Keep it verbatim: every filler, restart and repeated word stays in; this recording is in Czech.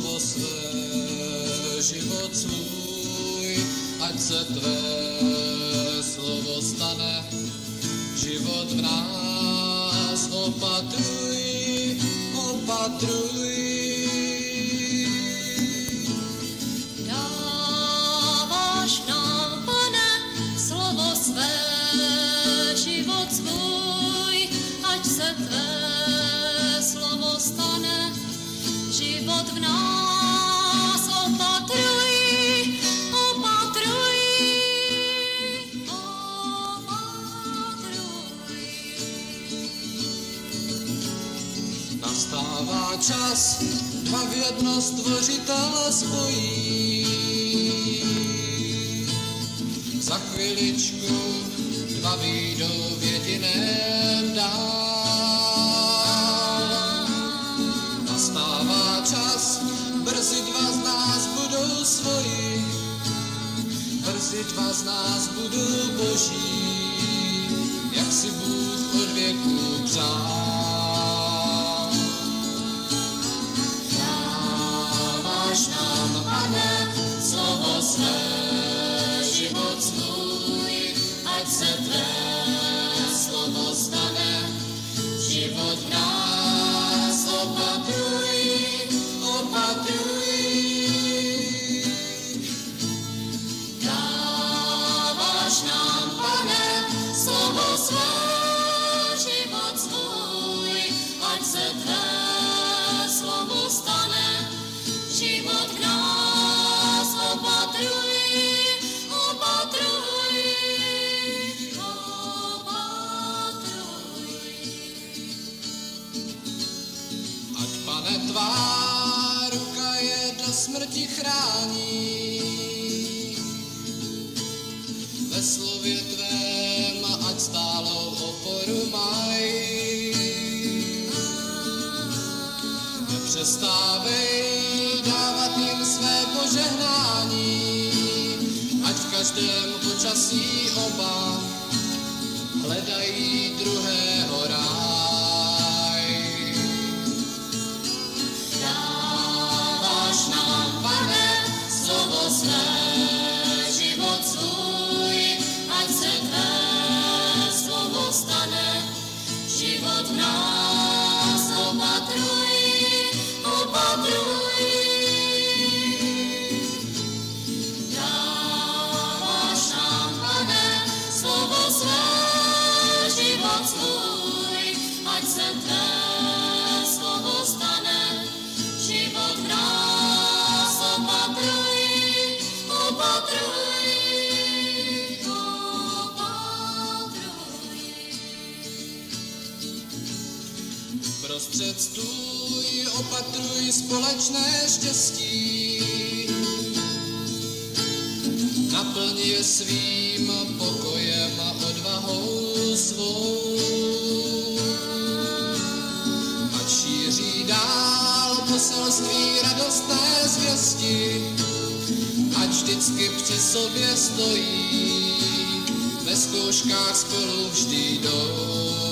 slovo své, život svůj, ať se tvé slovo stane, život v nás opatruj, opatruj. Dáváš nám, Pane, slovo své, život svůj, ať se tvé slovo stane, život v nás opatruj, opatruj, opatruj. Nastává čas, dva v jedno stvořitele spojí. Za chviličku dva vyjdou v jediném dál. Nastává čas, brzy dva z nás budou svoji, brzy dva z nás budou boží, jak si Bůh od věku přál. Dáváš nám, Pane, slovo své, život svůj, ať se tvé slovo stane, život v nás opatruj, opatruj. Dáváš nám, Pane, slovo své, život svůj, ať se tvé slovo stane, život v nás opatruj, opatruj, opatruj. Ať, Pane, tvá ruka je do smrti chrání, ve slově tvém ať stálou oporu mají. Nepřestávej dávat jim své požehnání, ať v každém počasí oba hledají druhého ráj. Dáváš nám, Pane, slovo své, život svůj, ať se tvé slovo stane, život v nás opatruj, opatruj. Dáváš nám, Pane, slovo své, život svůj, ať se tvé slovo stane, život v nás opatruj, opatruj, opatruj. Prostřed stůj opatruj společné štěstí, naplň je svým pokojem a odvahou svou. Ať šíří dál poselství radostné zvěsti, ať vždycky při sobě stojí, ve zkouškách spolu vždy jdou.